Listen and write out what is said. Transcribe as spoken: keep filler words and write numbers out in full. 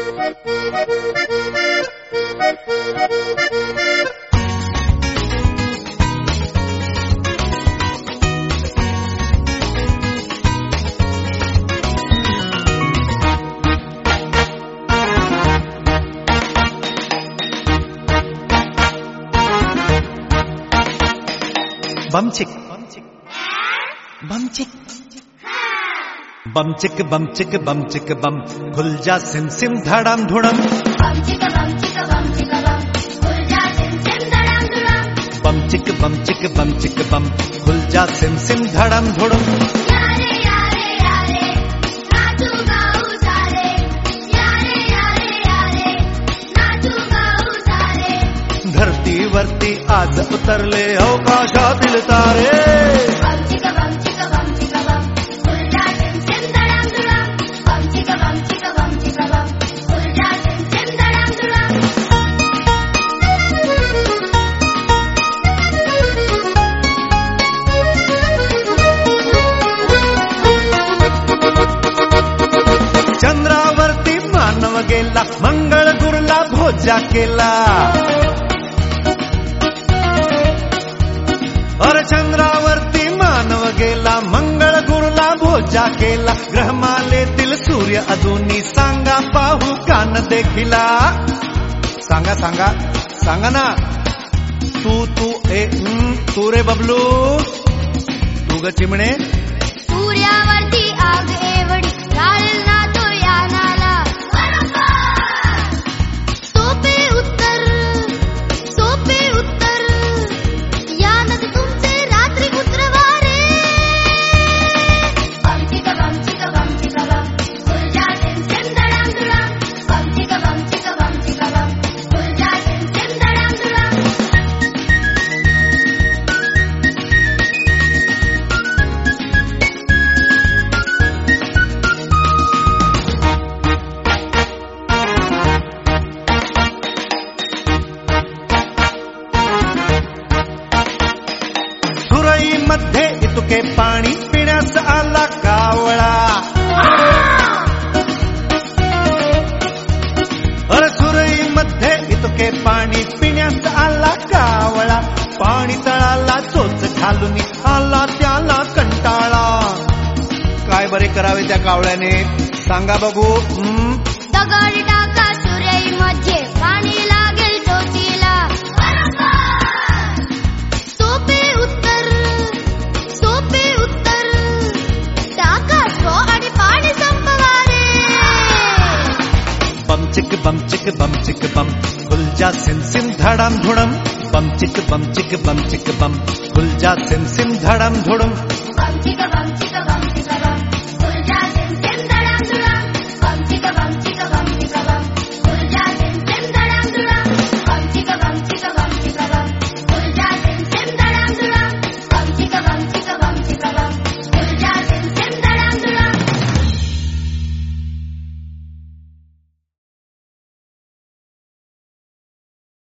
बमचिक बमचिक बमचिक बमचिक बमचिक बम खुल जा SIM SIM धड़म धुड़म बमचिक बमचिक बमचिक बम खुल जा सिम सिम धड़म धुड़म बमचिक बमचिक बमचिक बम खुल जा सिम सिम धड़म धुड़म यारे यारे यारे नाचू गाऊ सारे यारे यारे यारे नाचू गाऊ सारे धरती वरती आज उतरले अवकाशातील तारे बमचिक बमचिक बमचिक बम खुल जा सिम सिम धड़म धुड़म बमचिक बमचिक बमचिक बम खुल जा सिम सिम धड़म धुड़म चंद्रावरती मानव गेला मंगळ गुरला भोजा केला अरे चंद्रावरती मानव गेला मंगळ गुरला भोजा केला ग्रहमालेतील सूर्य अजूनी सांगा पाहू कान देखिला सांगा सांगा सांगा ना तू तू ए हं, तू रे बबलू तू ग चिमणे सूर्यावरती आग एवढी राळेल ना तो यानाला सोपे उत्तर सोपे उत्तर यानच तुमचे रात्री उतरवारे बमचिक बमचिक बमचिक बम खुल जा सिम सिम धड़म धुड़म बमचिक बमचिक बमचिक बम खुल जा सिम सिम धड़म धुड़म सुरई मध्ये इतके पाणी पिण्यास आला कावळा अरे सुरई मध्ये इतके पाणी पिण्यास आला कावळा पाणी तळाला चोच घालून आला त्याला कंटाळा काय बरे करावे त्या कावळ्याने सांगा बघू हं? दगड टाका सुरई मध्ये पाणी लागेल चोचीला सोपे उत्तर सोपे उत्तर टाका स्ट्रॉ आणि पाणी संपवारे बमचिक बमचिक बमचिक बम खुल जा सिम सिम धड़म धुड़म बमचिक बमचिक बमचिक बम खुल जा सिम सिम धड़म धुड़म बमचिक बम